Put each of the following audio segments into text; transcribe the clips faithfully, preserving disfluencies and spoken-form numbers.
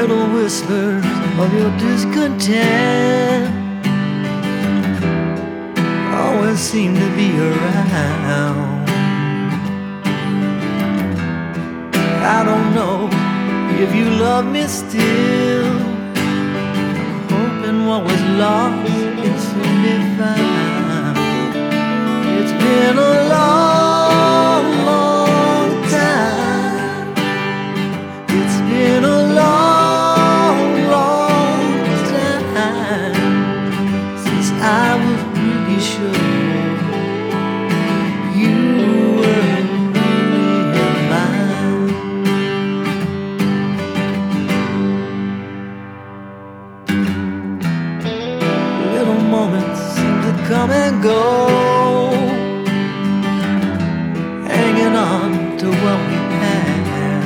little whispers of your discontent always seem to be around. I don't know if you love me still. I'm hoping what was lost can soon be found. It's been a long, long time. It's been a long, long time since I was really sure you were really mine. Little moments seem to come and go, hanging on to what we had.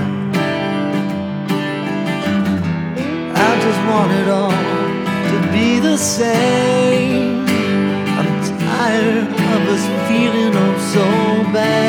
I just want it all to be the same. I'm tired of us feeling oh so bad.